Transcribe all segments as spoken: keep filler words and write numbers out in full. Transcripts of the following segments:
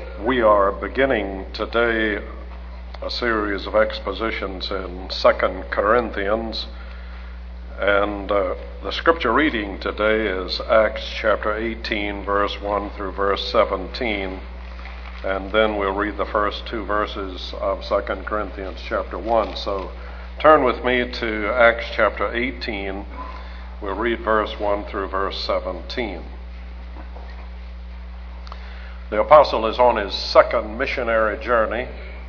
We are beginning today a series of expositions in Second Corinthians, and uh, the scripture reading today is Acts chapter eighteen, verse one through verse seventeen, and then we'll read the first two verses of Second Corinthians chapter one. So turn with me to Acts chapter eighteen. We'll read verse one through verse seventeen. The apostle is on his second missionary journey.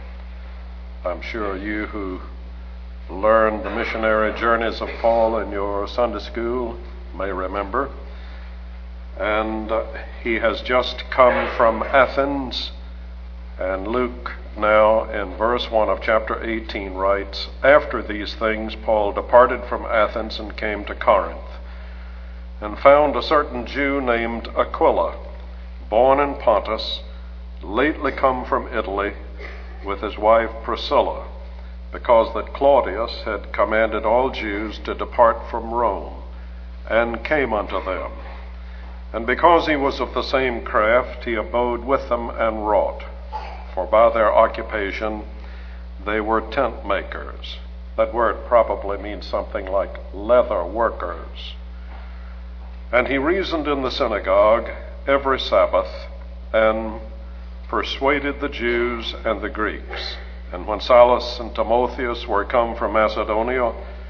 I'm sure you who learned the missionary journeys of Paul in your Sunday school may remember. And uh, he has just come from Athens, and Luke now in verse one of chapter eighteen writes, "After these things Paul departed from Athens and came to Corinth, and found a certain Jew named Aquila, born in Pontus, lately come from Italy, with his wife Priscilla, because that Claudius had commanded all Jews to depart from Rome, and came unto them. And because he was of the same craft, he abode with them and wrought. For by their occupation they were tent makers." That word probably means something like leather workers. "And he reasoned in the synagogue every Sabbath, and persuaded the Jews and the Greeks. And when Silas and Timotheus were come from Macedonia,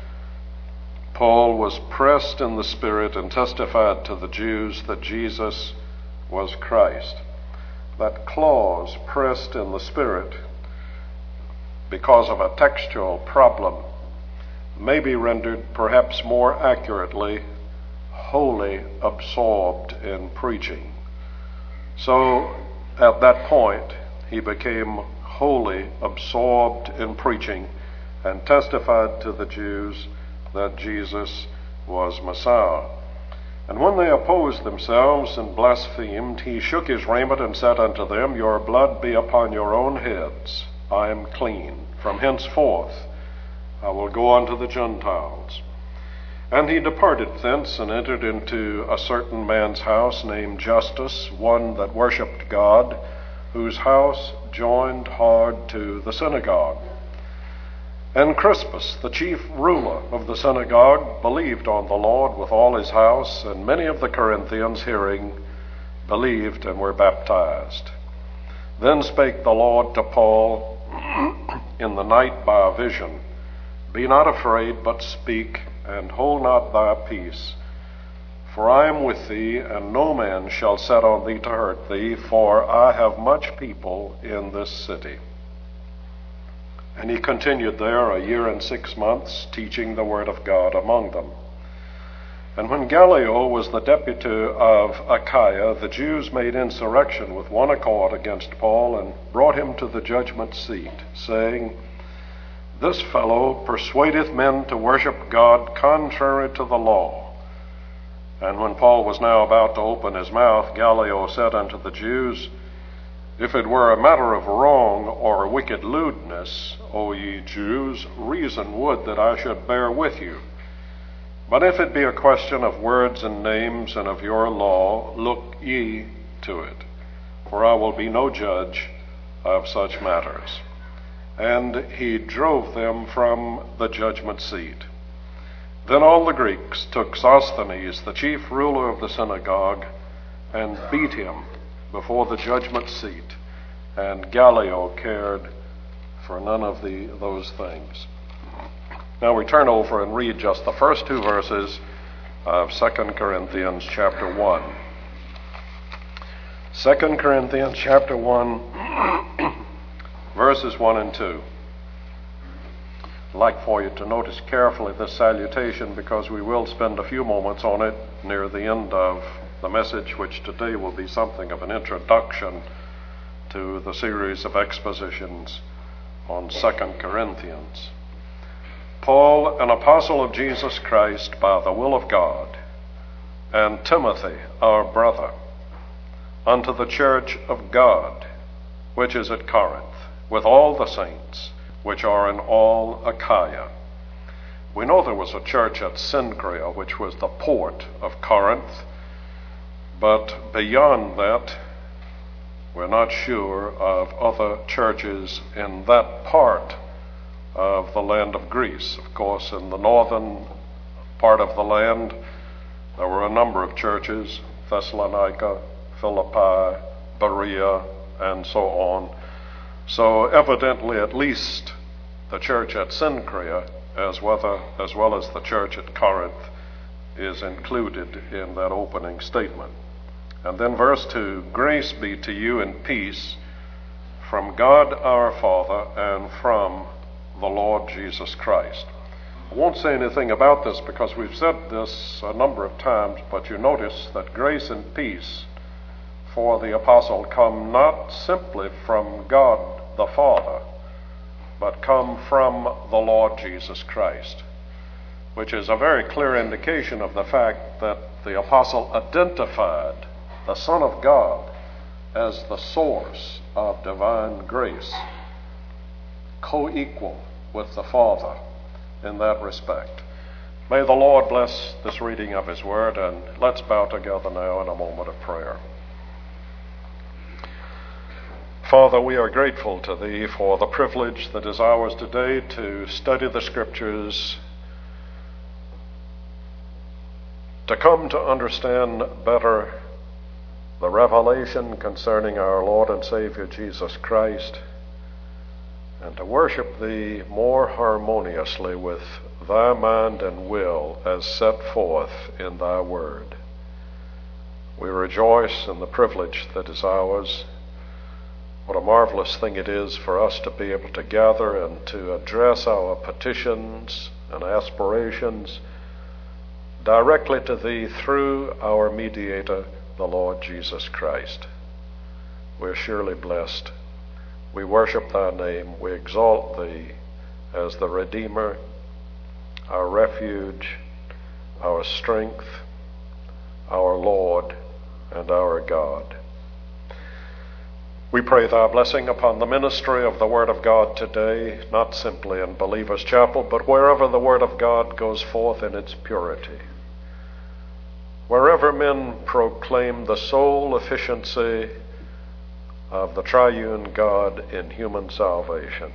Paul was pressed in the Spirit and testified to the Jews that Jesus was Christ." That clause, pressed in the Spirit, because of a textual problem, may be rendered perhaps more accurately, wholly absorbed in preaching. So at that point, he became wholly absorbed in preaching and testified to the Jews that Jesus was Messiah. And when they opposed themselves and blasphemed, he shook his raiment and said unto them, "Your blood be upon your own heads. I am clean. From henceforth I will go unto the Gentiles." And he departed thence and entered into a certain man's house named Justus, one that worshipped God, whose house joined hard to the synagogue. And Crispus, the chief ruler of the synagogue, believed on the Lord with all his house, and many of the Corinthians hearing believed and were baptized. Then spake the Lord to Paul in the night by a vision, "Be not afraid, but speak, and hold not thy peace. For I am with thee, and no man shall set on thee to hurt thee, for I have much people in this city." And he continued there a year and six months, teaching the word of God among them. And when Gallio was the deputy of Achaia, the Jews made insurrection with one accord against Paul, and brought him to the judgment seat, saying, "This fellow persuadeth men to worship God contrary to the law." And when Paul was now about to open his mouth, Gallio said unto the Jews, "If it were a matter of wrong or wicked lewdness, O ye Jews, reason would that I should bear with you. But if it be a question of words and names and of your law, look ye to it, for I will be no judge of such matters." And he drove them from the judgment seat. Then all the Greeks took Sosthenes, the chief ruler of the synagogue, and beat him before the judgment seat, and Gallio cared for none of the, those things. Now we turn over and read just the first two verses of Second Corinthians chapter one. Second Corinthians chapter one, verses one and two. I'd like for you to notice carefully this salutation, because we will spend a few moments on it near the end of the message, which today will be something of an introduction to the series of expositions on Second Corinthians. "Paul, an apostle of Jesus Christ by the will of God, and Timothy, our brother, unto the church of God, which is at Corinth, with all the saints, which are in all Achaia." We know there was a church at Cenchrea, which was the port of Corinth, but beyond that, We're not sure of other churches in that part of the land of Greece. Of course, in the northern part of the land, there were a number of churches, Thessalonica, Philippi, Berea, and so on. So evidently, at least the church at Cenchrea, as well, as well as the church at Corinth, is included in that opening statement. And then verse two, grace be to you and peace from God our Father and from the Lord Jesus Christ. I won't say anything about this because we've said this a number of times, but you notice that grace and peace for the apostle come not simply from God the Father, but come from the Lord Jesus Christ, which is a very clear indication of the fact that the apostle identified the Son of God as the source of divine grace, co-equal with the Father in that respect. May the Lord bless this reading of his word, and let's bow together now in a moment of prayer. Father, we are grateful to thee for the privilege that is ours today to study the Scriptures, to come to understand better the revelation concerning our Lord and Savior Jesus Christ, and to worship thee more harmoniously with thy mind and will as set forth in thy word. We rejoice in the privilege that is ours. What a marvelous thing it is for us to be able to gather and to address our petitions and aspirations directly to thee through our mediator, the Lord Jesus Christ. We're surely blessed. We worship thy name. We exalt thee as the Redeemer, our refuge, our strength, our Lord, and our God. We pray thy blessing upon the ministry of the Word of God today, not simply in Believers Chapel, but wherever the Word of God goes forth in its purity. Wherever men proclaim the sole efficiency of the triune God in human salvation,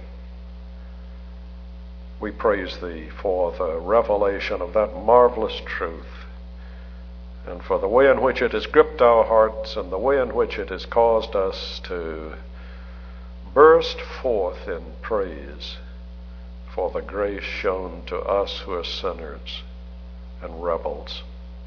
we praise thee for the revelation of that marvelous truth, and for the way in which it has gripped our hearts and the way in which it has caused us to burst forth in praise for the grace shown to us who are sinners and rebels.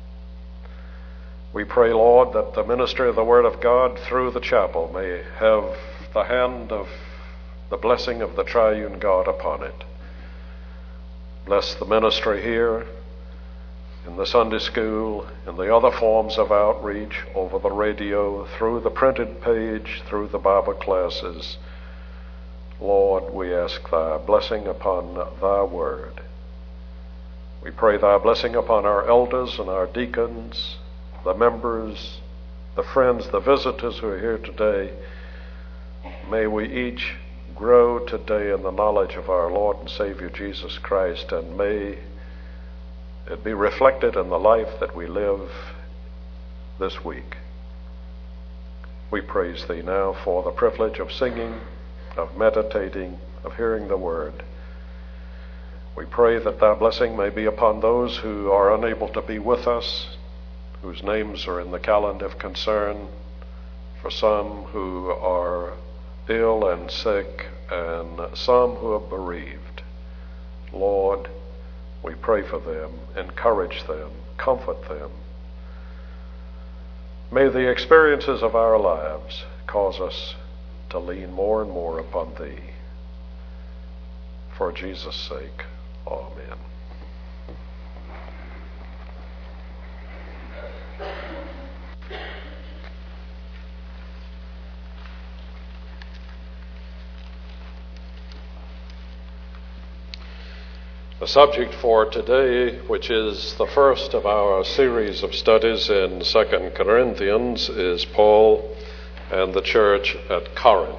We pray, Lord, that the ministry of the Word of God through the chapel may have the hand of the blessing of the triune God upon it. Bless the ministry here, in the Sunday school, in the other forms of outreach, over the radio, through the printed page, through the Bible classes. Lord, we ask thy blessing upon thy word. We pray thy blessing upon our elders and our deacons, the members, the friends, the visitors who are here today. May we each grow today in the knowledge of our Lord and Savior Jesus Christ, and may it be reflected in the life that we live this week. We praise thee now for the privilege of singing, of meditating, of hearing the word. We pray that thy blessing may be upon those who are unable to be with us, whose names are in the calendar of concern, for some who are ill and sick, and some who are bereaved. Lord, we pray for them, encourage them, comfort them. May the experiences of our lives cause us to lean more and more upon thee. For Jesus' sake, amen. The subject for today, which is the first of our series of studies in Second Corinthians, is Paul and the church at Corinth.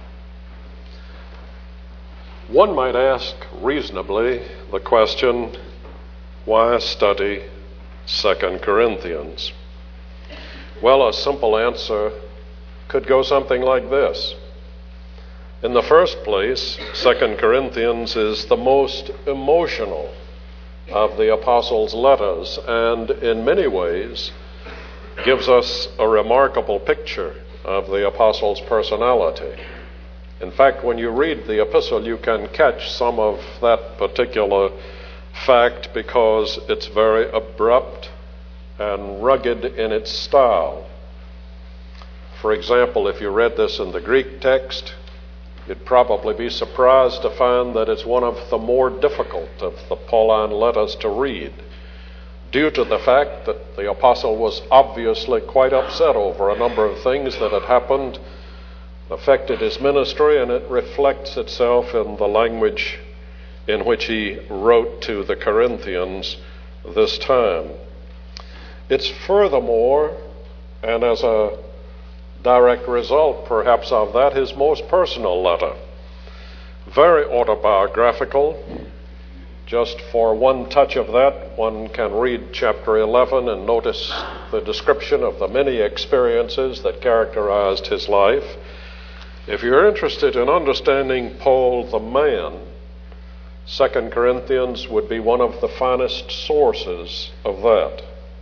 One might ask reasonably the question, why study Second Corinthians? Well, a simple answer could go something like this. In the first place, Second Corinthians is the most emotional of the apostles' letters, and in many ways gives us a remarkable picture of the apostles' personality. In fact, when you read the epistle, you can catch some of that particular fact because it's very abrupt and rugged in its style. For example, if you read this in the Greek text, you'd probably be surprised to find that it's one of the more difficult of the Pauline letters to read, due to the fact that the apostle was obviously quite upset over a number of things that had happened, affected his ministry, and it reflects itself in the language in which he wrote to the Corinthians this time. It's furthermore, and as a direct result perhaps of that, his most personal letter. Very autobiographical. Just for one touch of that, one can read chapter eleven and notice the description of the many experiences that characterized his life. If you're interested in understanding Paul the man, Second Corinthians would be one of the finest sources of that.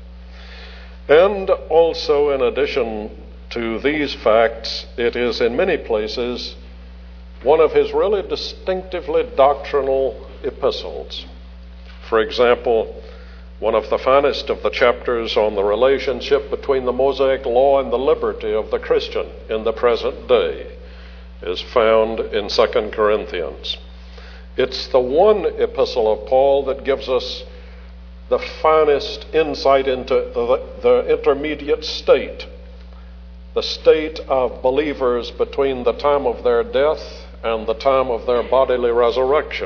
And also, in addition to these facts, it is in many places one of his really distinctively doctrinal epistles. For example, one of the finest of the chapters on the relationship between the Mosaic law and the liberty of the Christian in the present day is found in Second Corinthians. It's the one epistle of Paul that gives us the finest insight into the, the intermediate state, the state of believers between the time of their death and the time of their bodily resurrection.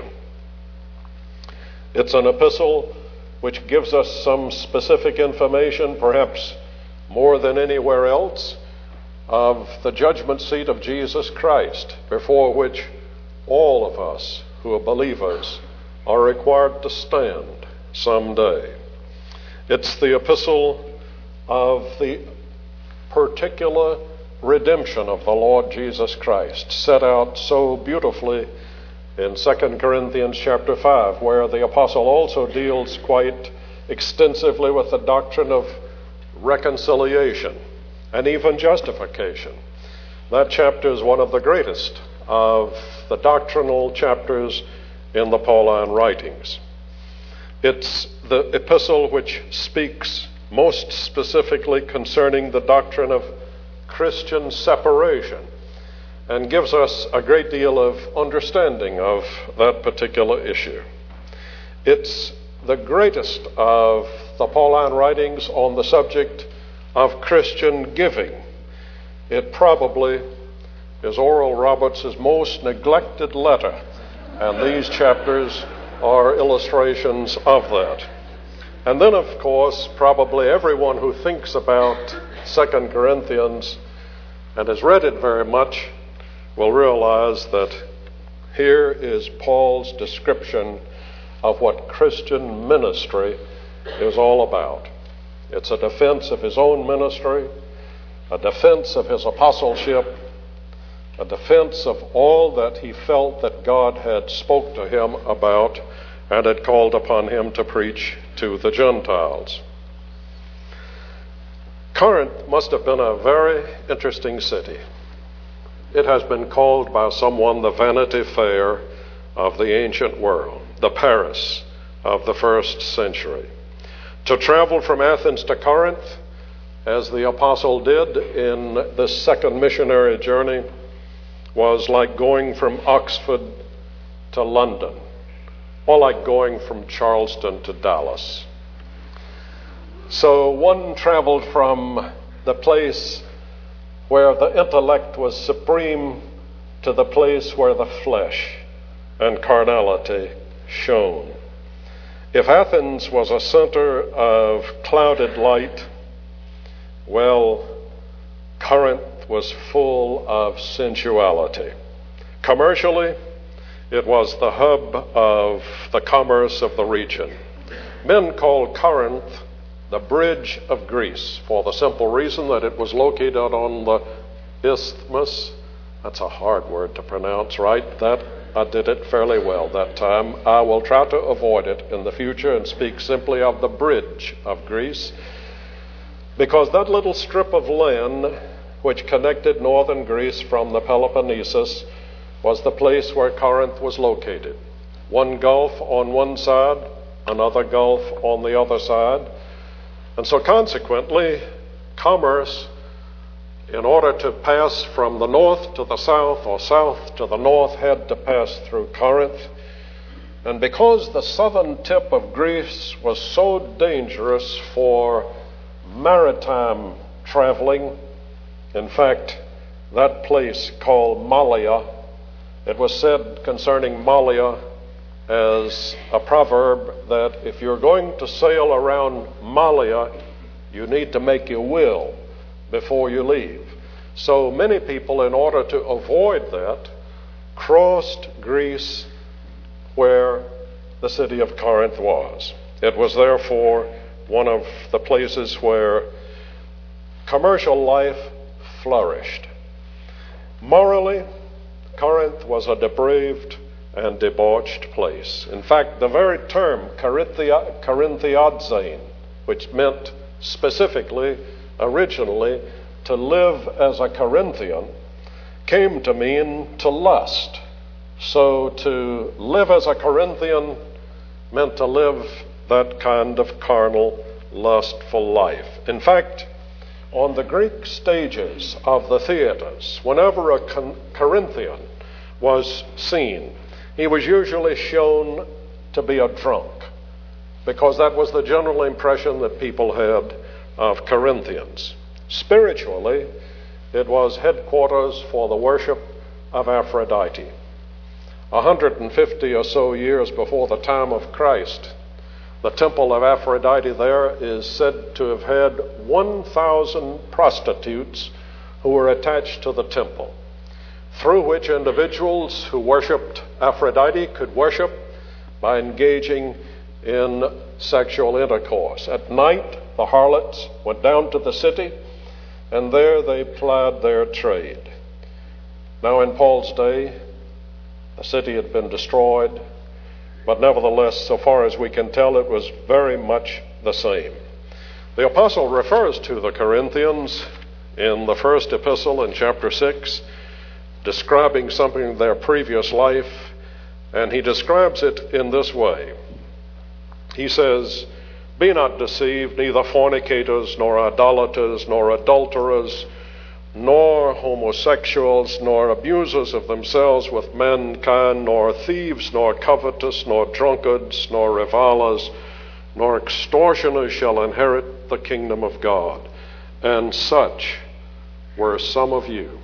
It's an epistle which gives us some specific information, perhaps more than anywhere else, of the judgment seat of Jesus Christ, before which all of us who are believers are required to stand someday. It's the epistle of the particular redemption of the Lord Jesus Christ, set out so beautifully in Second Corinthians chapter five, where the apostle also deals quite extensively with the doctrine of reconciliation and even justification. That chapter is one of the greatest of the doctrinal chapters in the Pauline writings. It's the epistle which speaks most specifically concerning the doctrine of Christian separation and gives us a great deal of understanding of that particular issue. It's the greatest of the Pauline writings on the subject of Christian giving. It probably is Oral Roberts' most neglected letter, and these chapters are illustrations of that. And then, of course, probably everyone who thinks about Second Corinthians and has read it very much will realize that here is Paul's description of what Christian ministry is all about. It's a defense of his own ministry, a defense of his apostleship, a defense of all that he felt that God had spoke to him about and had called upon him to preach to the Gentiles. Corinth must have been a very interesting city. It has been called by someone the Vanity Fair of the ancient world, the Paris of the first century. To travel from Athens to Corinth, as the apostle did in this second missionary journey, was like going from Oxford to London, or like going from Charleston to Dallas. So one traveled from the place where the intellect was supreme to the place where the flesh and carnality shone. If Athens was a center of clouded light, well, Corinth was full of sensuality. Commercially, it was the hub of the commerce of the region. Men called Corinth the bridge of Greece for the simple reason that it was located on the isthmus. That's a hard word to pronounce, right? That I did it fairly well that time. I will try to avoid it in the future and speak simply of the bridge of Greece, because that little strip of land which connected northern Greece from the Peloponnesus was the place where Corinth was located. One gulf on one side, another gulf on the other side. And so consequently, commerce, in order to pass from the north to the south or south to the north, had to pass through Corinth. And because the southern tip of Greece was so dangerous for maritime traveling, in fact, that place called Mallia, it was said concerning Mallia as a proverb that if you're going to sail around Mallia, you need to make your will before you leave. So many people, in order to avoid that, crossed Greece where the city of Corinth was. It was therefore one of the places where commercial life flourished. Morally, Corinth was a depraved and debauched place. In fact, the very term Corinthia, Corinthiadzane, which meant specifically, originally, to live as a Corinthian, came to mean to lust. So to live as a Corinthian meant to live that kind of carnal, lustful life. In fact, on the Greek stages of the theaters, whenever a Corinthian was seen, he was usually shown to be a drunk, because that was the general impression that people had of Corinthians. Spiritually, it was headquarters for the worship of Aphrodite. one hundred fifty or so years before the time of Christ, the temple of Aphrodite there is said to have had one thousand prostitutes who were attached to the temple, through which individuals who worshipped Aphrodite could worship by engaging in sexual intercourse. At night, the harlots went down to the city, and there they plied their trade. Now, in Paul's day, the city had been destroyed, but nevertheless, so far as we can tell, it was very much the same. The apostle refers to the Corinthians in the first epistle in chapter six, describing something of their previous life, and he describes it in this way. He says, "Be not deceived, neither fornicators, nor idolaters, nor adulterers, nor homosexuals, nor abusers of themselves with mankind, nor thieves, nor covetous, nor drunkards, nor revilers, nor extortioners shall inherit the kingdom of God. And such were some of you."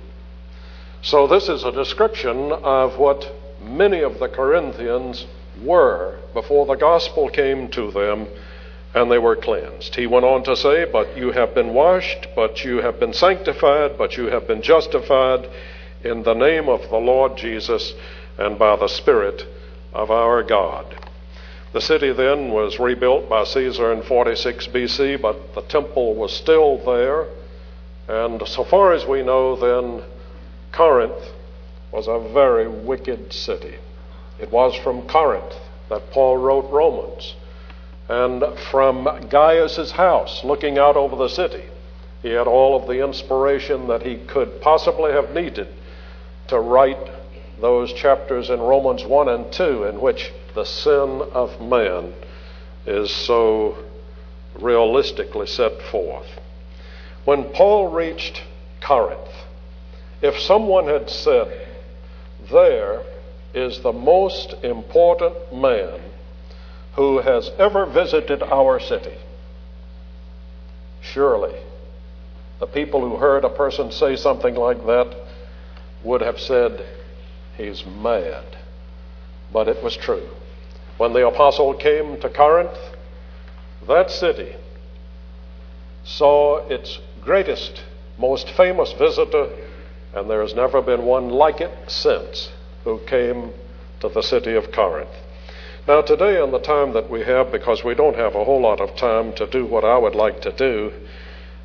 So this is a description of what many of the Corinthians were before the gospel came to them and they were cleansed. He went on to say, "But you have been washed, but you have been sanctified, but you have been justified in the name of the Lord Jesus and by the Spirit of our God." The city then was rebuilt by Caesar in forty-six B C, but the temple was still there. And so far as we know, then, Corinth was a very wicked city. It was from Corinth that Paul wrote Romans. And from Gaius's house, looking out over the city, he had all of the inspiration that he could possibly have needed to write those chapters in Romans one and two, in which the sin of man is so realistically set forth. When Paul reached Corinth, if someone had said, "There is the most important man who has ever visited our city," surely the people who heard a person say something like that would have said, "He's mad." But it was true. When the apostle came to Corinth, that city saw its greatest, most famous visitor, and there has never been one like it since, who came to the city of Corinth. Now today, in the time that we have, because we don't have a whole lot of time to do what I would like to do,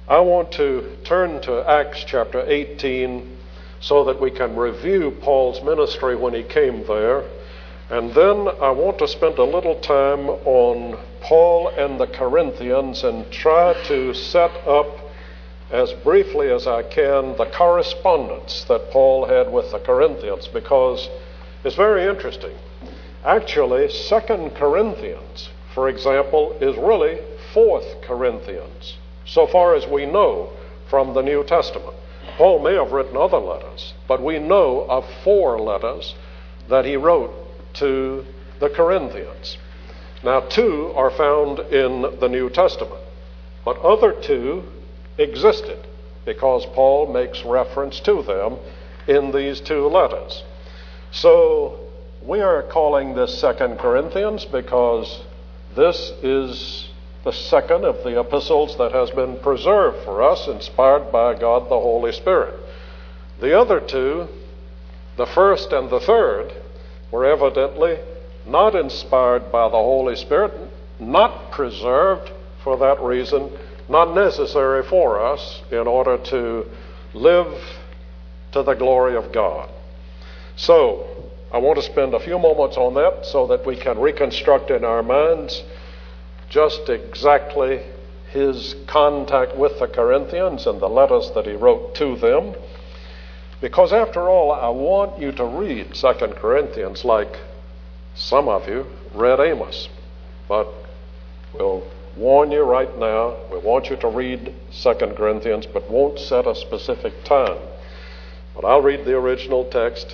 I want to turn to Acts chapter eighteen so that we can review Paul's ministry when he came there. And then I want to spend a little time on Paul and the Corinthians and try to set up, as briefly as I can, the correspondence that Paul had with the Corinthians, because it's very interesting. Actually, Second Corinthians, for example, is really Fourth Corinthians, so far as we know from the New Testament. Paul may have written other letters, but we know of four letters that he wrote to the Corinthians. Now, two are found in the New Testament, but other two existed because Paul makes reference to them in these two letters. So we are calling this Second Corinthians because this is the second of the epistles that has been preserved for us, inspired by God the Holy Spirit. The other two, the first and the third, were evidently not inspired by the Holy Spirit, not preserved for that reason, not necessary for us in order to live to the glory of God. So, I want to spend a few moments on that so that we can reconstruct in our minds just exactly his contact with the Corinthians and the letters that he wrote to them. Because after all, I want you to read Second Corinthians like some of you read Amos. But we'll warn you right now, we want you to read Second Corinthians, but won't set a specific time. But I'll read the original text,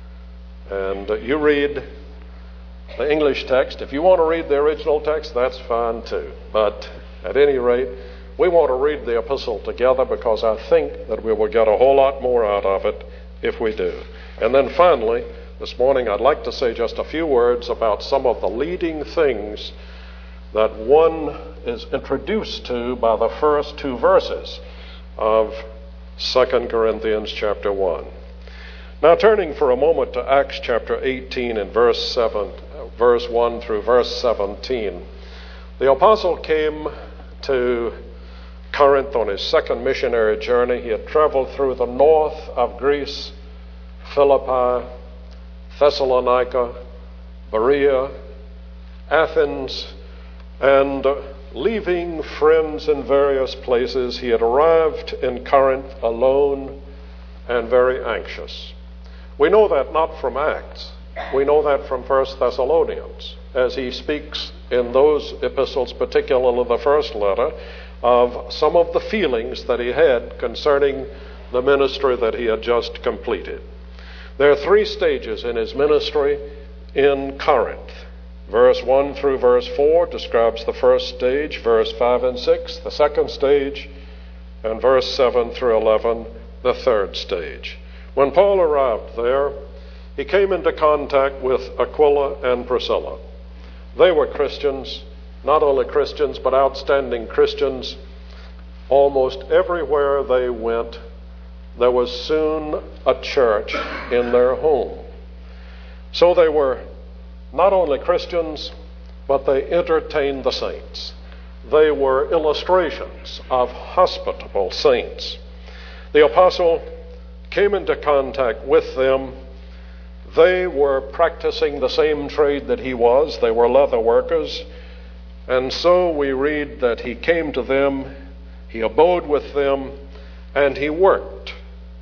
and you read the English text. If you want to read the original text, that's fine too. But at any rate, we want to read the epistle together because I think that we will get a whole lot more out of it if we do. And then finally, this morning, I'd like to say just a few words about some of the leading things that one is introduced to by the first two verses of Second Corinthians chapter one. Now, turning for a moment to Acts chapter eighteen and verse seven, verse one through verse seventeen. The apostle came to Corinth on his second missionary journey. He had traveled through the north of Greece, Philippi, Thessalonica, Berea, Athens, and leaving friends in various places, he had arrived in Corinth alone and very anxious. We know that not from Acts. We know that from First Thessalonians, as he speaks in those epistles, particularly the first letter, of some of the feelings that he had concerning the ministry that he had just completed. There are three stages in his ministry in Corinth. Verse one through verse four describes the first stage, verse five and six, the second stage, and verse seven through eleven, the third stage. When Paul arrived there, he came into contact with Aquila and Priscilla. They were Christians, not only Christians, but outstanding Christians. Almost everywhere they went, there was soon a church in their home. So they were not only Christians, but they entertained the saints. They were illustrations of hospitable saints. The apostle came into contact with them. They were practicing the same trade that he was. They were leather workers. And so we read that he came to them, he abode with them, and he worked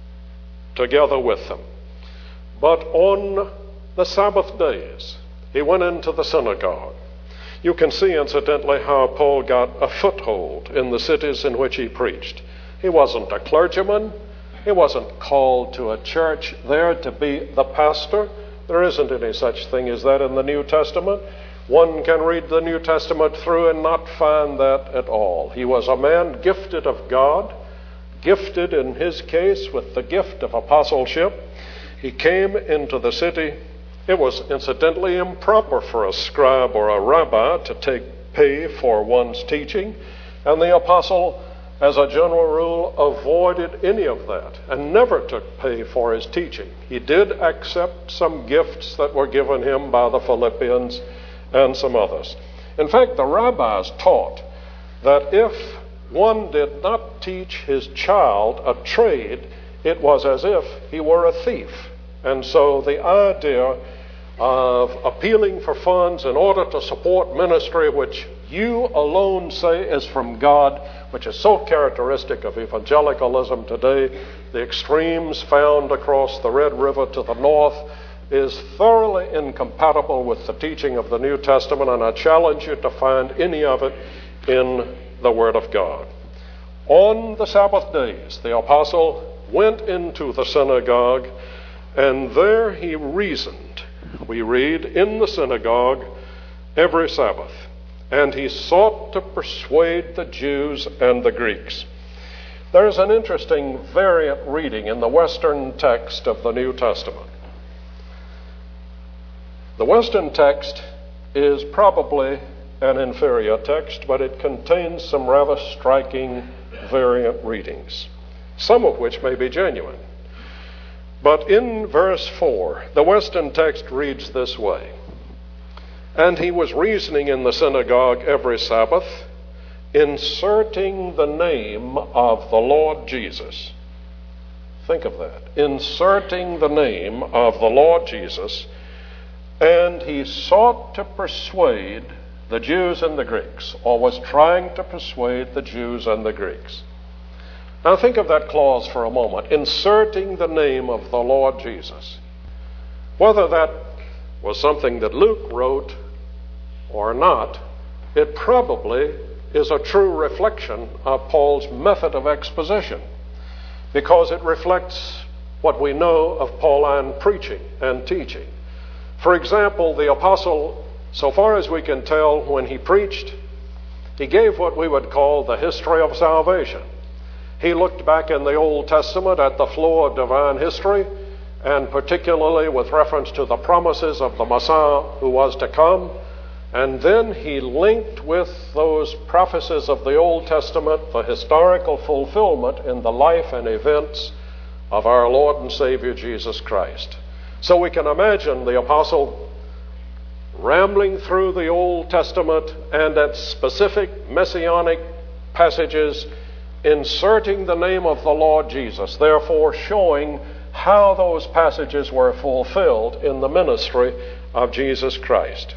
together with them. But on the Sabbath days, he went into the synagogue. You can see, incidentally, how Paul got a foothold in the cities in which he preached. He wasn't a clergyman. He wasn't called to a church there to be the pastor. There isn't any such thing as that in the New Testament. One can read the New Testament through and not find that at all. He was a man gifted of God, gifted in his case with the gift of apostleship. He came into the city. It was incidentally improper for a scribe or a rabbi to take pay for one's teaching, and the apostle, as a general rule, avoided any of that and never took pay for his teaching. He did accept some gifts that were given him by the Philippians and some others. In fact, the rabbis taught that if one did not teach his child a trade, it was as if he were a thief. And so the idea of appealing for funds in order to support ministry which you alone say is from God, which is so characteristic of evangelicalism today, the extremes found across the Red River to the north, is thoroughly incompatible with the teaching of the New Testament, and I challenge you to find any of it in the Word of God. On the Sabbath days, the apostle went into the synagogue, and there he reasoned. We read, in the synagogue every Sabbath, and he sought to persuade the Jews and the Greeks. There's an interesting variant reading in the Western text of the New Testament. The Western text is probably an inferior text, but it contains some rather striking variant readings, some of which may be genuine. But in verse four, the Western text reads this way: and he was reasoning in the synagogue every Sabbath, inserting the name of the Lord Jesus. Think of that. Inserting the name of the Lord Jesus, and he sought to persuade the Jews and the Greeks, or was trying to persuade the Jews and the Greeks. Now think of that clause for a moment, inserting the name of the Lord Jesus. Whether that was something that Luke wrote or not, it probably is a true reflection of Paul's method of exposition, because it reflects what we know of Pauline preaching and teaching. For example, the apostle, so far as we can tell, when he preached, he gave what we would call the history of salvation. He looked back in the Old Testament at the flow of divine history, and particularly with reference to the promises of the Messiah who was to come. And then he linked with those prophecies of the Old Testament the historical fulfillment in the life and events of our Lord and Savior Jesus Christ. So we can imagine the apostle rambling through the Old Testament and at specific messianic passages, inserting the name of the Lord Jesus, therefore showing how those passages were fulfilled in the ministry of Jesus Christ.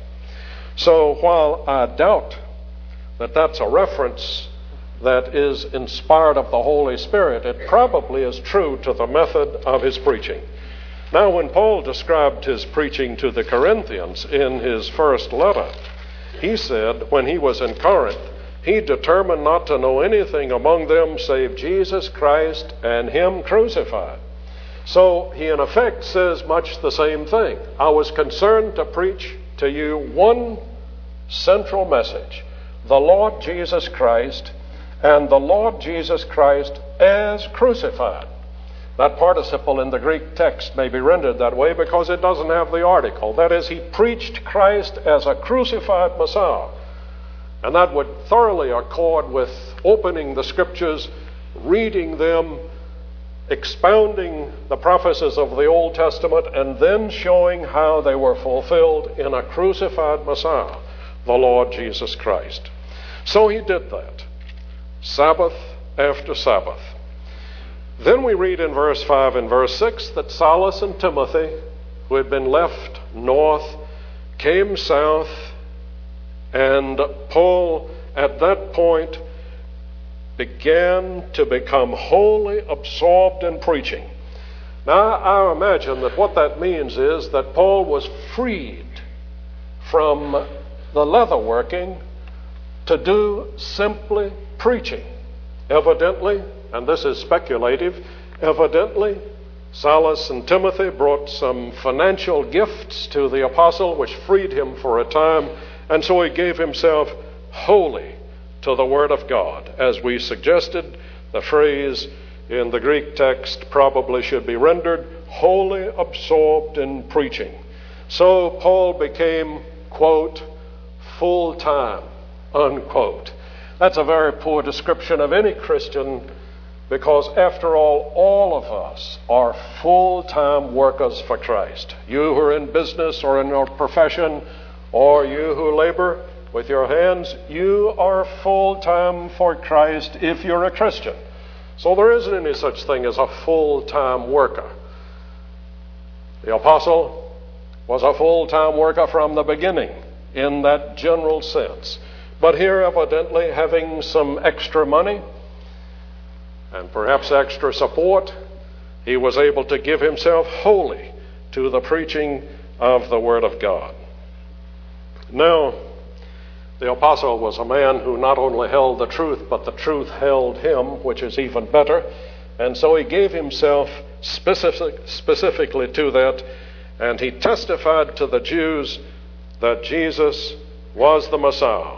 So while I doubt that that's a reference that is inspired of the Holy Spirit, it probably is true to the method of his preaching. Now, when Paul described his preaching to the Corinthians in his first letter, he said when he was in Corinth, he determined not to know anything among them save Jesus Christ and him crucified. So he in effect says much the same thing. I was concerned to preach to you one central message: the Lord Jesus Christ, and the Lord Jesus Christ as crucified. That participle in the Greek text may be rendered that way because it doesn't have the article. That is, he preached Christ as a crucified Messiah. And that would thoroughly accord with opening the Scriptures, reading them, expounding the prophecies of the Old Testament, and then showing how they were fulfilled in a crucified Messiah, the Lord Jesus Christ. So he did that, Sabbath after Sabbath. Then we read in verse five and verse six that Silas and Timothy, who had been left north, came south, and Paul at that point began to become wholly absorbed in preaching. Now, I imagine that what that means is that Paul was freed from the leatherworking to do simply preaching. Evidently, and this is speculative, evidently Silas and Timothy brought some financial gifts to the apostle which freed him for a time, and so he gave himself wholly to the Word of God. As we suggested, the phrase in the Greek text probably should be rendered wholly absorbed in preaching. So Paul became, quote, full-time, unquote. That's a very poor description of any Christian, because after all, all of us are full-time workers for Christ. You who are in business or in your profession, or you who labor, with your hands, you are full-time for Christ if you're a Christian. So there isn't any such thing as a full-time worker. The apostle was a full-time worker from the beginning in that general sense. But here, evidently, having some extra money and perhaps extra support, he was able to give himself wholly to the preaching of the Word of God. Now, the apostle was a man who not only held the truth, but the truth held him, which is even better. And so he gave himself specific, specifically to that, and he testified to the Jews that Jesus was the Messiah.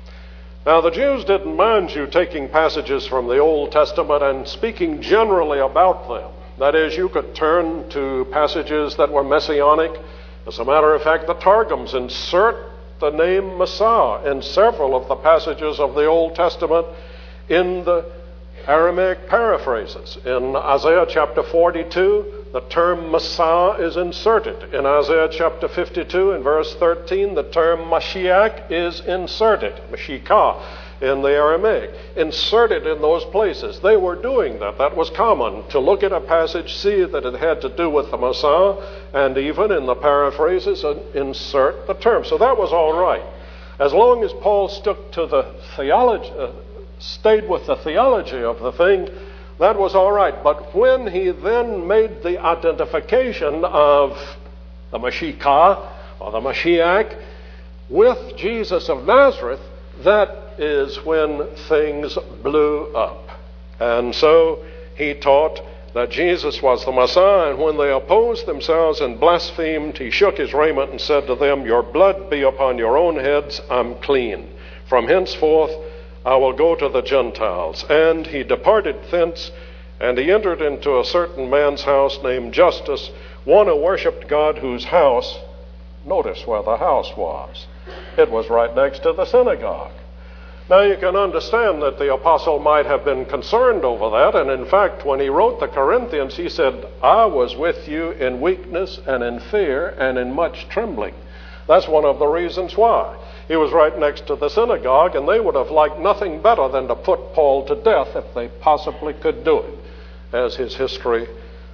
Now, the Jews didn't mind you taking passages from the Old Testament and speaking generally about them. That is, you could turn to passages that were messianic. As a matter of fact, the Targums insert the name Messiah in several of the passages of the Old Testament in the Aramaic paraphrases. In Isaiah chapter forty-two, the term Messiah is inserted. In Isaiah chapter fifty-two, in verse thirteen, the term Mashiach is inserted. Mashikah in the Aramaic, inserted in those places. They were doing that. That was common, to look at a passage, see that it had to do with the Messiah, and even in the paraphrases, insert the term. So that was all right. As long as Paul stuck to the theology, uh, stayed with the theology of the thing, that was all right. But when he then made the identification of the Mashikah, or the Mashiach, with Jesus of Nazareth, that is when things blew up. And so he taught that Jesus was the Messiah, and when they opposed themselves and blasphemed, he shook his raiment and said to them, "Your blood be upon your own heads, I'm clean. From henceforth I will go to the Gentiles." And he departed thence, and he entered into a certain man's house named Justus, one who worshipped God, whose house, notice where the house was. It was right next to the synagogue. Now you can understand that the apostle might have been concerned over that, and in fact, when he wrote the Corinthians, he said, "I was with you in weakness and in fear and in much trembling." That's one of the reasons why. He was right next to the synagogue, and they would have liked nothing better than to put Paul to death if they possibly could do it, as his history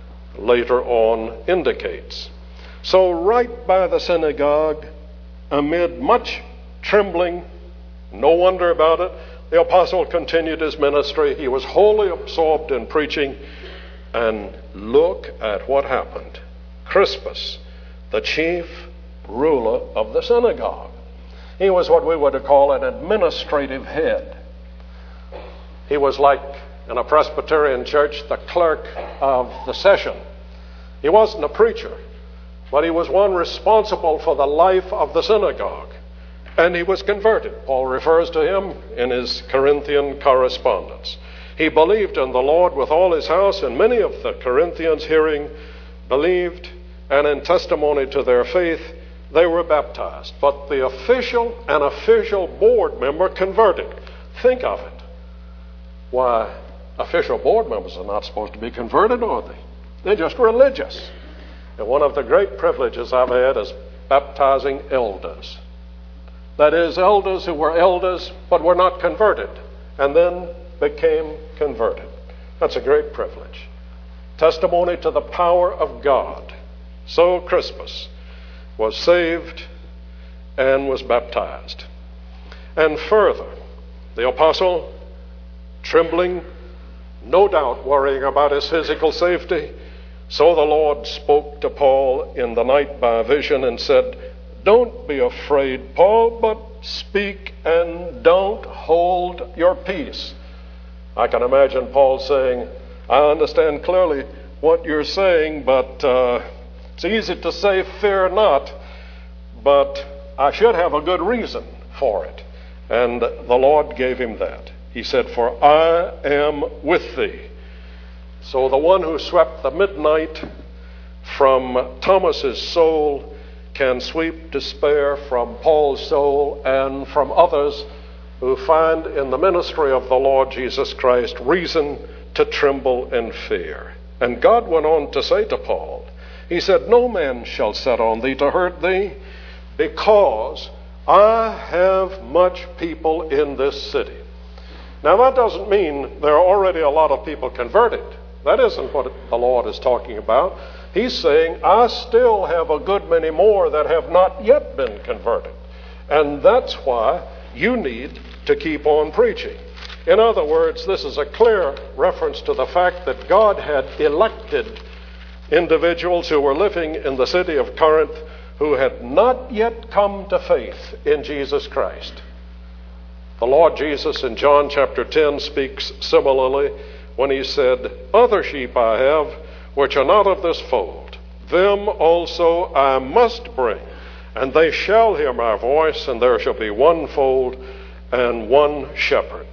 later on indicates. So right by the synagogue, amid much trembling, no wonder about it, the apostle continued his ministry. He was wholly absorbed in preaching. And look at what happened. Crispus, the chief ruler of the synagogue. He was what we would call an administrative head. He was like, in a Presbyterian church, the clerk of the session. He wasn't a preacher, but he was one responsible for the life of the synagogue. And he was converted. Paul refers to him in his Corinthian correspondence. He believed in the Lord with all his house, and many of the Corinthians, hearing, believed, and in testimony to their faith, they were baptized. But the official and official board member converted. Think of it. Why, official board members are not supposed to be converted, are they? They're just religious. And one of the great privileges I've had is baptizing elders. That is, elders who were elders but were not converted, and then became converted. That's a great privilege. Testimony to the power of God. So Crispus was saved and was baptized. And further, the apostle, trembling, no doubt worrying about his physical safety, so the Lord spoke to Paul in the night by a vision and said, "Don't be afraid, Paul, but speak and don't hold your peace." I can imagine Paul saying, "I understand clearly what you're saying, but uh, it's easy to say fear not, but I should have a good reason for it." And the Lord gave him that. He said, "For I am with thee." So the one who swept the midnight from Thomas's soul can sweep despair from Paul's soul and from others who find in the ministry of the Lord Jesus Christ reason to tremble and fear. And God went on to say to Paul, he said, "No man shall set on thee to hurt thee, because I have much people in this city. Now that doesn't mean there are already a lot of people converted. That isn't what the Lord is talking about. He's saying, I still have a good many more that have not yet been converted. And that's why you need to keep on preaching. In other words, this is a clear reference to the fact that God had elected individuals who were living in the city of Corinth who had not yet come to faith in Jesus Christ. The Lord Jesus in John chapter ten speaks similarly when he said, Other sheep I have, which are not of this fold. Them also I must bring, and they shall hear my voice, and there shall be one fold and one shepherd.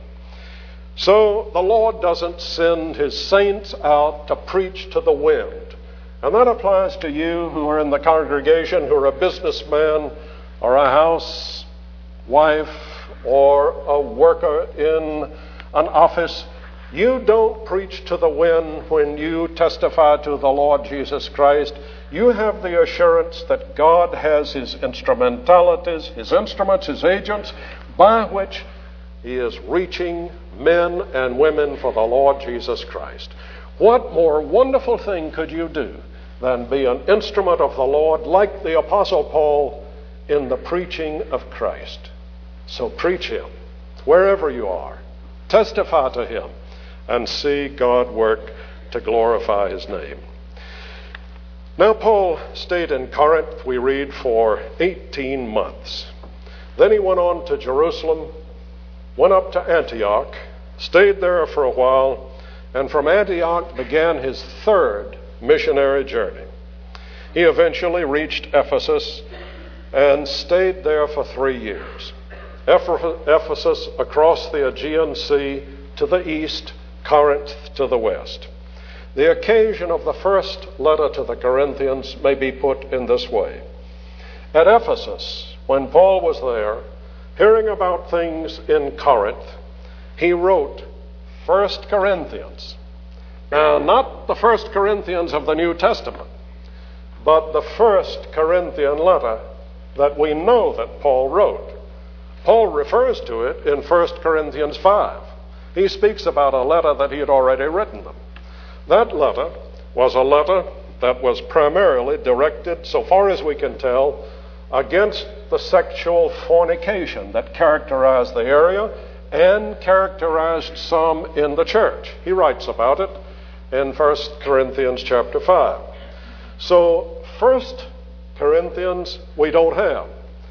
So the Lord doesn't send his saints out to preach to the wind. And that applies to you who are in the congregation, who are a businessman or a housewife or a worker in an office. You don't preach to the wind when you testify to the Lord Jesus Christ. You have the assurance that God has his instrumentalities, his instruments, his agents, by which he is reaching men and women for the Lord Jesus Christ. What more wonderful thing could you do than be an instrument of the Lord like the Apostle Paul in the preaching of Christ? So preach him wherever you are. Testify to him and see God work to glorify his name. Now Paul stayed in Corinth, we read, for eighteen months. Then he went on to Jerusalem, went up to Antioch, stayed there for a while, and from Antioch began his third missionary journey. He eventually reached Ephesus and stayed there for three years. Ephesus across the Aegean Sea to the east, Corinth to the west. The occasion of the first letter to the Corinthians may be put in this way. At Ephesus, when Paul was there, hearing about things in Corinth, he wrote First Corinthians. Now, not the First Corinthians of the New Testament, but the First Corinthian letter that we know that Paul wrote. Paul refers to it in First Corinthians five. He speaks about a letter that he had already written them. That letter was a letter that was primarily directed, so far as we can tell, against the sexual fornication that characterized the area and characterized some in the church. He writes about it in First Corinthians chapter five. So First Corinthians we don't have.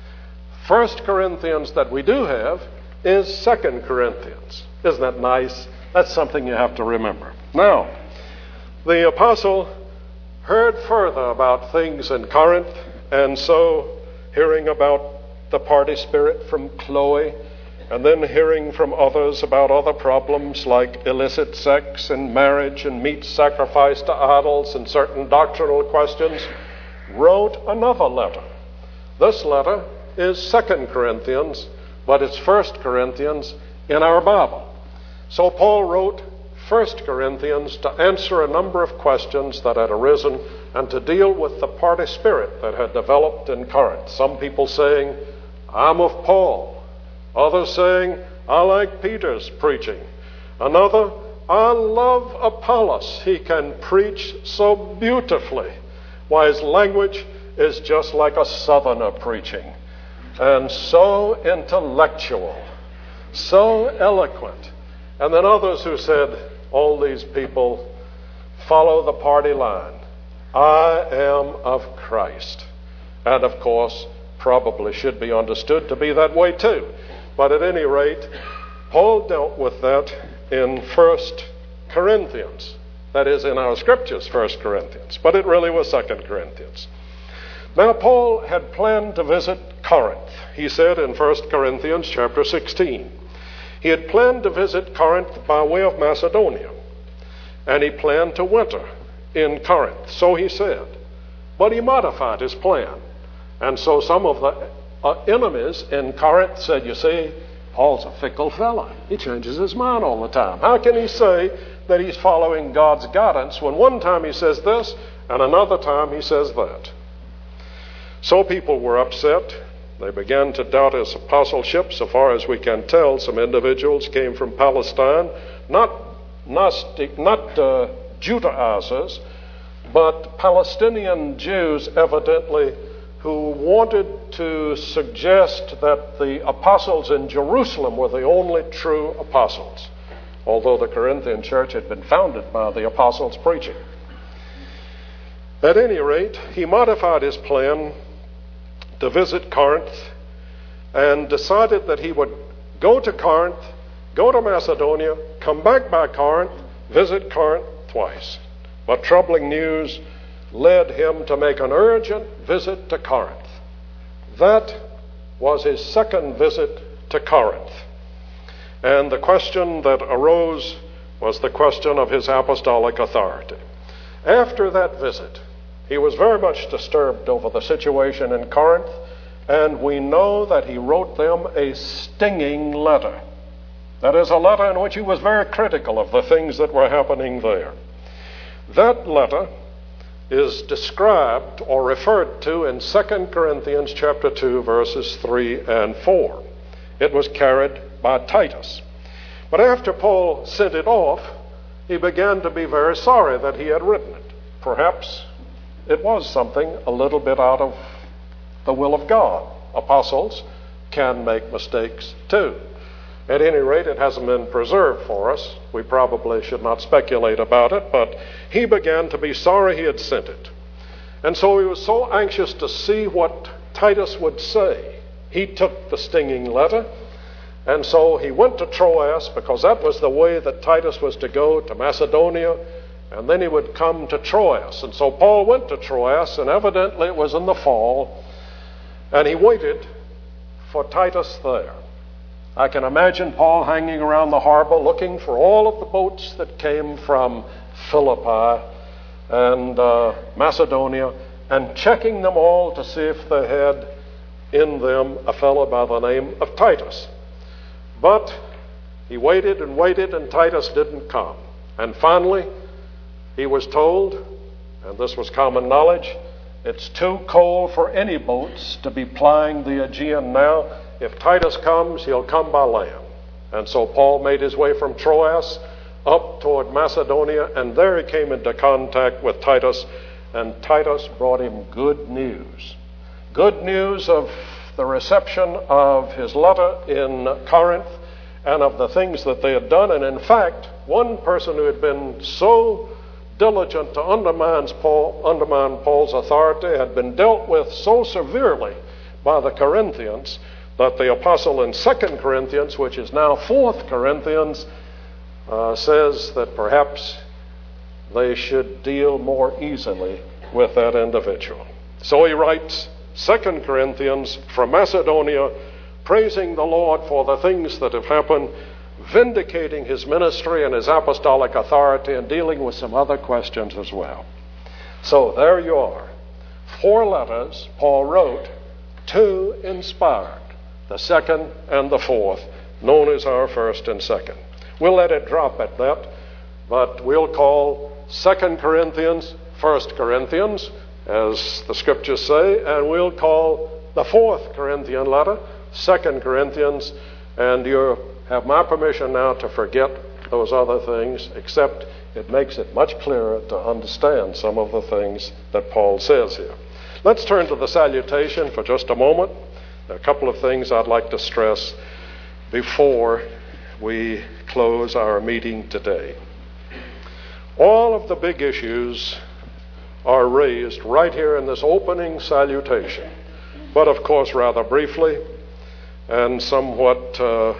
First Corinthians that we do have is Second Corinthians. Isn't that nice? That's something you have to remember. Now, the apostle heard further about things in Corinth, and so hearing about the party spirit from Chloe, and then hearing from others about other problems like illicit sex and marriage and meat sacrifice to idols and certain doctrinal questions, wrote another letter. This letter is Second Corinthians, but it's First Corinthians in our Bible. So Paul wrote First Corinthians to answer a number of questions that had arisen and to deal with the party spirit that had developed in Corinth. Some people saying, I'm of Paul. Others saying, I like Peter's preaching. Another, I love Apollos. He can preach so beautifully. Why, his language is just like a southerner preaching. And so intellectual, so eloquent. And then others who said, all these people follow the party line. I am of Christ. And of course, probably should be understood to be that way too. But at any rate, Paul dealt with that in First Corinthians. That is, in our scriptures, First Corinthians. But it really was Second Corinthians. Now, Paul had planned to visit Corinth. He said in First Corinthians chapter sixteen, he had planned to visit Corinth by way of Macedonia, and he planned to winter in Corinth. So he said, but he modified his plan. And so some of the uh, enemies in Corinth said, you see, Paul's a fickle fella. He changes his mind all the time. How can he say that he's following God's guidance when one time he says this and another time he says that? So people were upset, They began to doubt his apostleship. So far as we can tell, some individuals came from Palestine, not, Gnostic, not uh, Judaizers, but Palestinian Jews, evidently, who wanted to suggest that the apostles in Jerusalem were the only true apostles, although the Corinthian church had been founded by the apostles' preaching. At any rate, he modified his plan to visit Corinth and decided that he would go to Corinth, go to Macedonia, come back by Corinth, visit Corinth twice. But troubling news led him to make an urgent visit to Corinth. That was his second visit to Corinth. And the question that arose was the question of his apostolic authority. After that visit, he was very much disturbed over the situation in Corinth, and we know that he wrote them a stinging letter. That is, a letter in which he was very critical of the things that were happening there. That letter is described or referred to in Second Corinthians chapter two, verses three and four. It was carried by Titus. But after Paul sent it off, he began to be very sorry that he had written it. Perhaps it was something a little bit out of the will of God. Apostles can make mistakes too. At any rate, it hasn't been preserved for us. We probably should not speculate about it, but he began to be sorry he had sent it. And so he was so anxious to see what Titus would say. He took the stinging letter, and so he went to Troas, because that was the way that Titus was to go to Macedonia, and then he would come to Troas. And so Paul went to Troas, and evidently it was in the fall, and he waited for Titus there. I can imagine Paul hanging around the harbor looking for all of the boats that came from Philippi and uh, Macedonia, and checking them all to see if they had in them a fellow by the name of Titus. But he waited and waited, and Titus didn't come. And finally, he was told, and this was common knowledge, it's too cold for any boats to be plying the Aegean now. If Titus comes, he'll come by land. And so Paul made his way from Troas up toward Macedonia, and there he came into contact with Titus, and Titus brought him good news. Good news of the reception of his letter in Corinth and of the things that they had done. And in fact, one person who had been so diligent to undermine, Paul, undermine Paul's authority had been dealt with so severely by the Corinthians that the apostle in Second Corinthians, which is now Fourth Corinthians, uh, says that perhaps they should deal more easily with that individual. So he writes Second Corinthians from Macedonia, praising the Lord for the things that have happened, vindicating his ministry and his apostolic authority, and dealing with some other questions as well. So there you are. Four letters Paul wrote, two inspired, the second and the fourth, known as our first and second. We'll let it drop at that, but we'll call Second Corinthians First Corinthians, as the scriptures say, and we'll call the fourth Corinthian letter Second Corinthians, and you have my permission now to forget those other things, except it makes it much clearer to understand some of the things that Paul says here. Let's turn to the salutation for just a moment. There are a couple of things I'd like to stress before we close our meeting today. All of the big issues are raised right here in this opening salutation, but of course rather briefly and somewhat uh,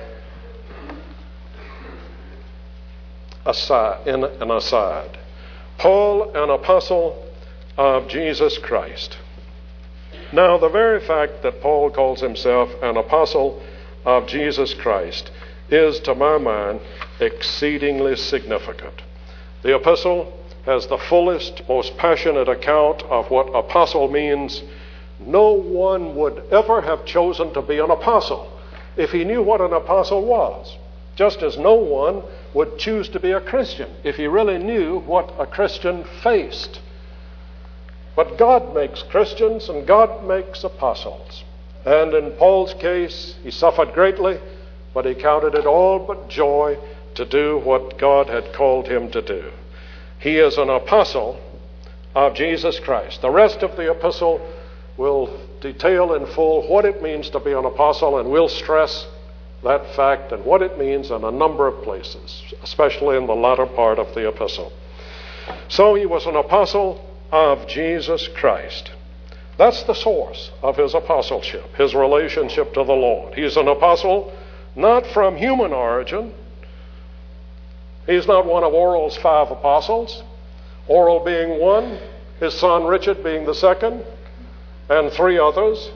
aside, in an aside. Paul, an apostle of Jesus Christ. Now, the very fact that Paul calls himself an apostle of Jesus Christ is, to my mind, exceedingly significant. The epistle has the fullest, most passionate account of what apostle means. No one would ever have chosen to be an apostle if he knew what an apostle was, just as no one would choose to be a Christian if he really knew what a Christian faced. But God makes Christians and God makes apostles. And in Paul's case, he suffered greatly, but he counted it all but joy to do what God had called him to do. He is an apostle of Jesus Christ. The rest of the epistle will detail in full what it means to be an apostle, and we'll stress that fact and what it means in a number of places, especially in the latter part of the epistle. So he was an apostle of Jesus Christ. That's the source of his apostleship, his relationship to the Lord. He's an apostle not from human origin. He's not one of Oral's five apostles, Oral being one, his son Richard being the second, and three others.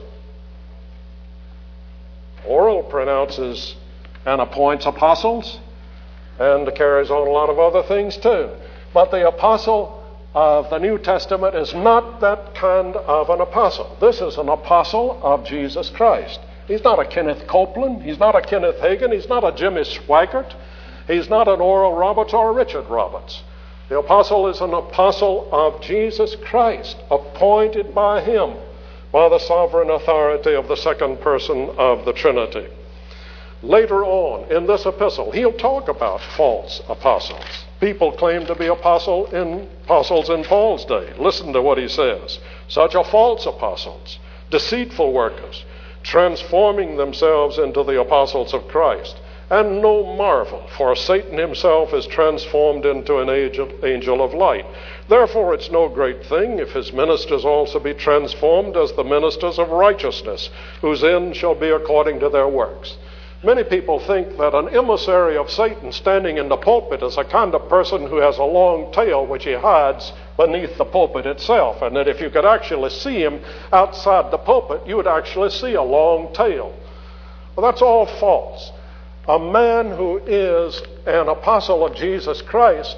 Oral pronounces and appoints apostles and carries on a lot of other things too. But the apostle of the New Testament is not that kind of an apostle. This is an apostle of Jesus Christ. He's not a Kenneth Copeland. He's not a Kenneth Hagin. He's not a Jimmy Swaggart. He's not an Oral Roberts or a Richard Roberts. The apostle is an apostle of Jesus Christ, appointed by him by the sovereign authority of the second person of the Trinity. Later on in this epistle, he'll talk about false apostles. People claim to be apostle in, apostles in Paul's day. Listen to what he says. Such are false apostles, deceitful workers, transforming themselves into the apostles of Christ. And no marvel, for Satan himself is transformed into an angel, angel of light. Therefore it's no great thing if his ministers also be transformed as the ministers of righteousness, whose end shall be according to their works. Many people think that an emissary of Satan standing in the pulpit is a kind of person who has a long tail which he hides beneath the pulpit itself, and that if you could actually see him outside the pulpit, you would actually see a long tail. Well, that's all false. A man who is an apostle of Jesus Christ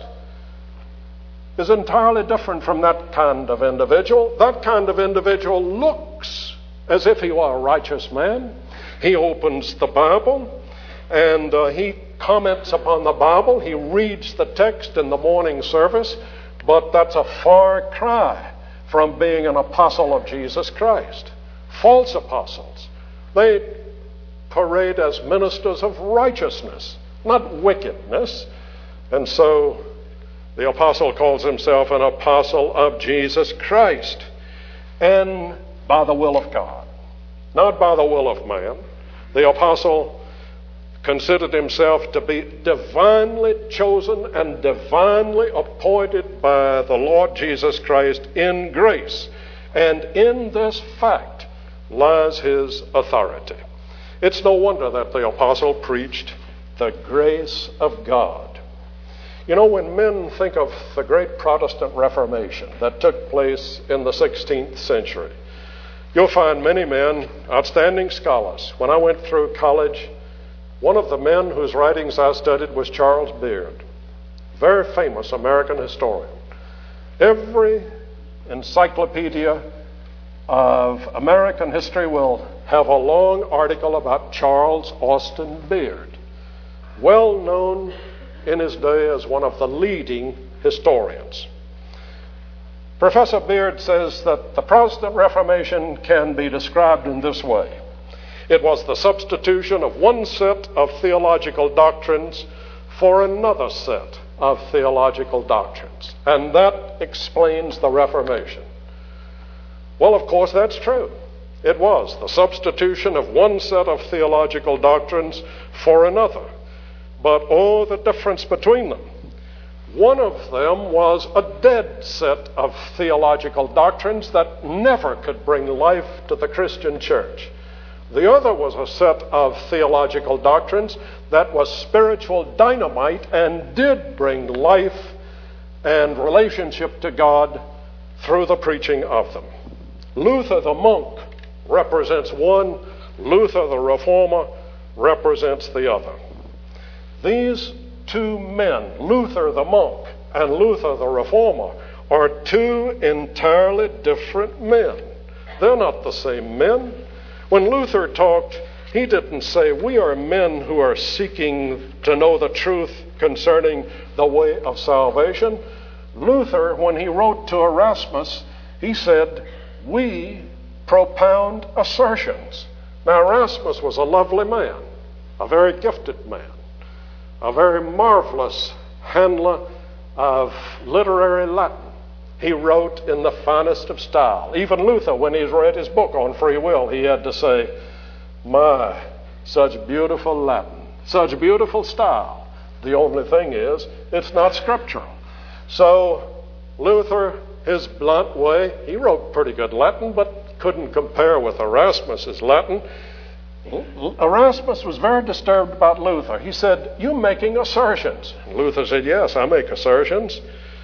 is entirely different from that kind of individual. That kind of individual looks as if he were a righteous man. He opens the Bible and uh, he comments upon the Bible. He reads the text in the morning service, but that's a far cry from being an apostle of Jesus Christ. False apostles, they parade as ministers of righteousness, not wickedness. And so the apostle calls himself an apostle of Jesus Christ, and by the will of God, not by the will of man. The apostle considered himself to be divinely chosen and divinely appointed by the Lord Jesus Christ in grace. And in this fact lies his authority. It's no wonder that the apostle preached the grace of God. You know, when men think of the great Protestant Reformation that took place in the sixteenth century, you'll find many men, outstanding scholars. When I went through college, one of the men whose writings I studied was Charles Beard, very famous American historian. Every encyclopedia of American history will have a long article about Charles Austin Beard, well known in his day as one of the leading historians. Professor Beard says that the Protestant Reformation can be described in this way. It was the substitution of one set of theological doctrines for another set of theological doctrines, and that explains the Reformation. Well, of course, that's true. It was the substitution of one set of theological doctrines for another. But oh, the difference between them. One of them was a dead set of theological doctrines that never could bring life to the Christian church. The other was a set of theological doctrines that was spiritual dynamite and did bring life and relationship to God through the preaching of them. Luther the monk represents one, Luther the reformer represents the other. These two men, Luther the monk and Luther the reformer, are two entirely different men. They're not the same men. When Luther talked, he didn't say, we are men who are seeking to know the truth concerning the way of salvation. Luther, when he wrote to Erasmus, he said, we propound assertions. Now, Erasmus was a lovely man, a very gifted man, a very marvelous handler of literary Latin. He wrote in the finest of style. Even Luther, when he read his book on free will, he had to say, my, such beautiful Latin, such beautiful style. The only thing is, it's not scriptural. So Luther, his blunt way, he wrote pretty good Latin, but couldn't compare with Erasmus's Latin. Erasmus was very disturbed about Luther. He said, "You're making assertions." And Luther said, "Yes, I make assertions."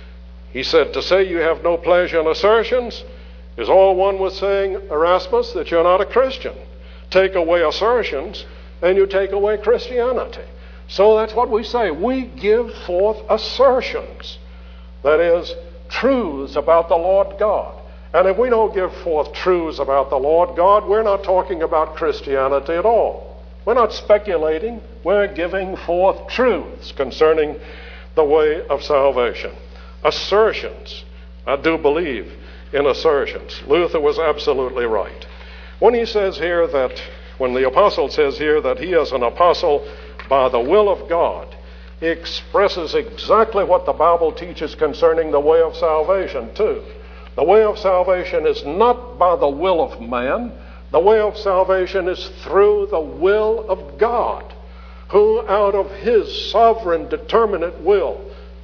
He said, "To say you have no pleasure in assertions is all one with saying, Erasmus, that you're not a Christian. Take away assertions, and you take away Christianity." So that's what we say. We give forth assertions. That is, truths about the Lord God. And if we don't give forth truths about the Lord God, we're not talking about Christianity at all. We're not speculating. We're giving forth truths concerning the way of salvation. Assertions. I do believe in assertions. Luther was absolutely right. When he says here that, when the apostle says here that he is an apostle by the will of God, he expresses exactly what the Bible teaches concerning the way of salvation, too. The way of salvation is not by the will of man. The way of salvation is through the will of God, who out of his sovereign determinate will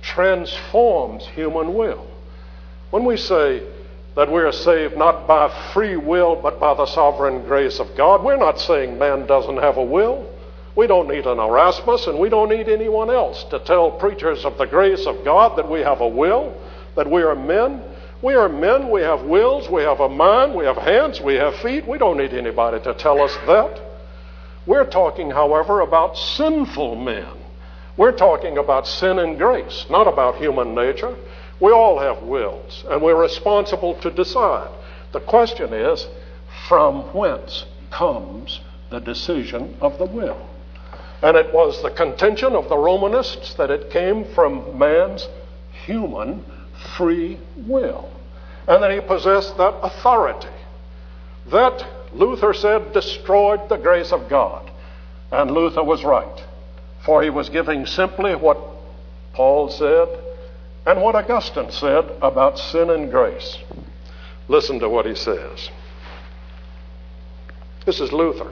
transforms human will. When we say that we are saved not by free will but by the sovereign grace of God, we're not saying man doesn't have a will. We don't need an Erasmus, and we don't need anyone else to tell preachers of the grace of God that we have a will, that we are men. We are men, we have wills, we have a mind, we have hands, we have feet. We don't need anybody to tell us that. We're talking, however, about sinful men. We're talking about sin and grace, not about human nature. We all have wills, and we're responsible to decide. The question is, from whence comes the decision of the will? And it was the contention of the Romanists that it came from man's human free will, and that he possessed that authority. That, Luther said, destroyed the grace of God. And Luther was right, for he was giving simply what Paul said and what Augustine said about sin and grace. Listen to what he says. This is Luther.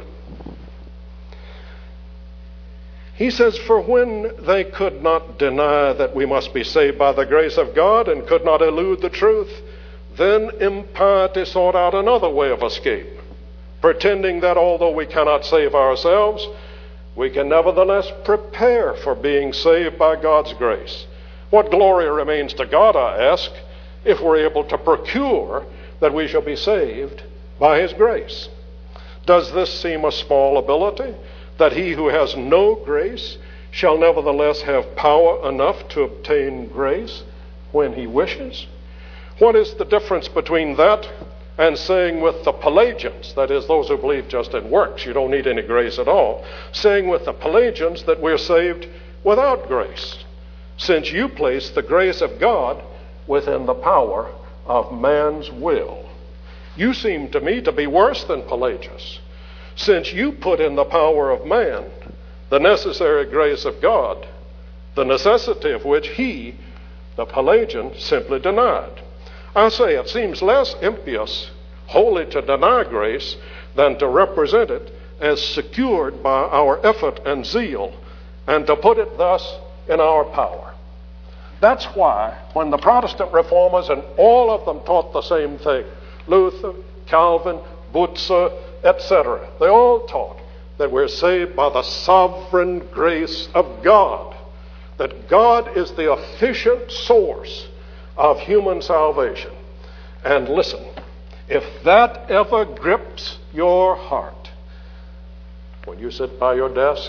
He says, "For when they could not deny that we must be saved by the grace of God and could not elude the truth, then impiety sought out another way of escape, pretending that although we cannot save ourselves, we can nevertheless prepare for being saved by God's grace. What glory remains to God, I ask, if we're able to procure that we shall be saved by his grace? Does this seem a small ability, that he who has no grace shall nevertheless have power enough to obtain grace when he wishes? What is the difference between that and saying with the Pelagians, that is, those who believe just in works, you don't need any grace at all, saying with the Pelagians that we're saved without grace, since you place the grace of God within the power of man's will? You seem to me to be worse than Pelagius, since you put in the power of man the necessary grace of God, the necessity of which he, the Pelagian, simply denied. I say it seems less impious wholly to deny grace than to represent it as secured by our effort and zeal, and to put it thus in our power. That's why when the Protestant reformers, and all of them taught the same thing, Luther, Calvin, Butzer, et cetera, they all taught that we're saved by the sovereign grace of God, that God is the efficient source of human salvation. And listen, if that ever grips your heart, when you sit by your desk,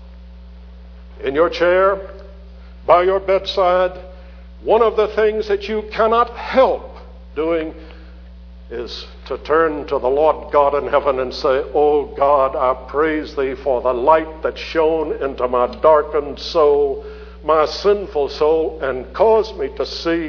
in your chair, by your bedside, one of the things that you cannot help doing is to turn to the Lord God in heaven and say, "Oh God, I praise thee for the light that shone into my darkened soul, my sinful soul, and caused me to see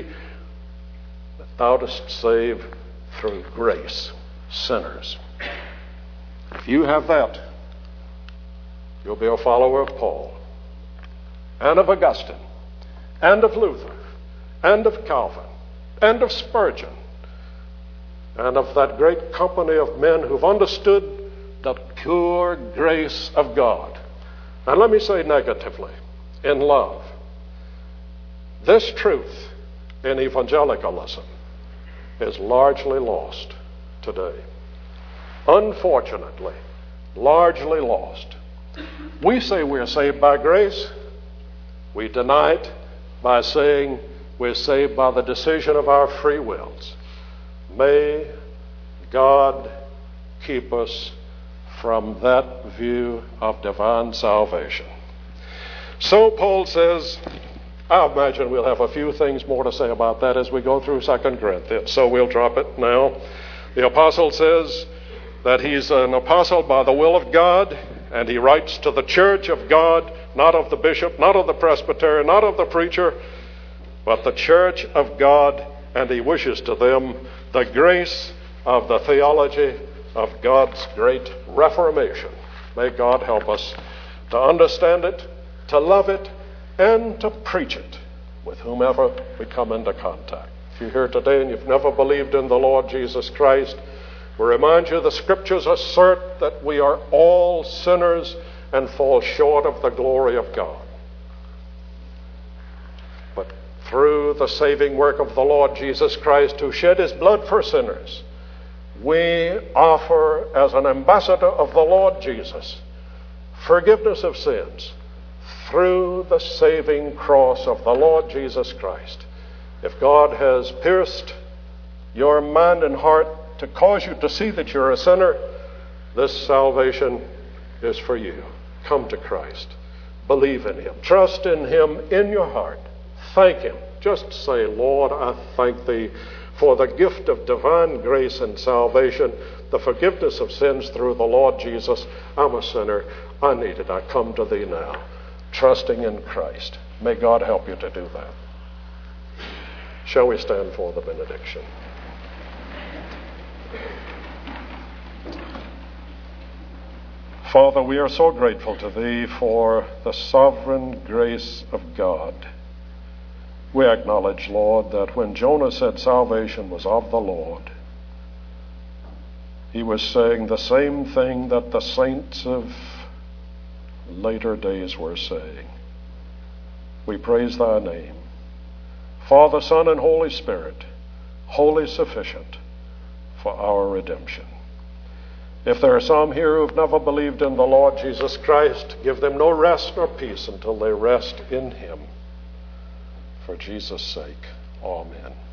that thou dost save through grace sinners." If you have that, you'll be a follower of Paul, and of Augustine, and of Luther, and of Calvin, and of Spurgeon, and of that great company of men who've understood the pure grace of God. And let me say negatively, in love, this truth in evangelicalism is largely lost today. Unfortunately, largely lost. We say we're saved by grace. We deny it by saying we're saved by the decision of our free wills. May God keep us from that view of divine salvation. So Paul says, I imagine we'll have a few things more to say about that as we go through Second Corinthians, so we'll drop it now. The apostle says that he's an apostle by the will of God, and he writes to the church of God, not of the bishop, not of the presbyter, not of the preacher, but the church of God, and he wishes to them the grace of the theology of God's great Reformation. May God help us to understand it, to love it, and to preach it with whomever we come into contact. If you're here today and you've never believed in the Lord Jesus Christ, we remind you the scriptures assert that we are all sinners and fall short of the glory of God. But through the saving work of the Lord Jesus Christ, who shed his blood for sinners, we offer, as an ambassador of the Lord Jesus, forgiveness of sins through the saving cross of the Lord Jesus Christ. If God has pierced your mind and heart to cause you to see that you're a sinner, this salvation is for you. Come to Christ. Believe in him. Trust in him in your heart. Thank him. Just say, Lord, I thank thee for the gift of divine grace and salvation, the forgiveness of sins through the Lord Jesus. I'm a sinner. I need it. I come to thee now, trusting in Christ. May God help you to do that. Shall we stand for the benediction? Father, we are so grateful to thee for the sovereign grace of God. We acknowledge, Lord, that when Jonah said salvation was of the Lord, he was saying the same thing that the saints of later days were saying. We praise thy name. Father, Son, and Holy Spirit, wholly sufficient for our redemption. If there are some here who have never believed in the Lord Jesus Christ, give them no rest nor peace until they rest in him. For Jesus' sake, amen.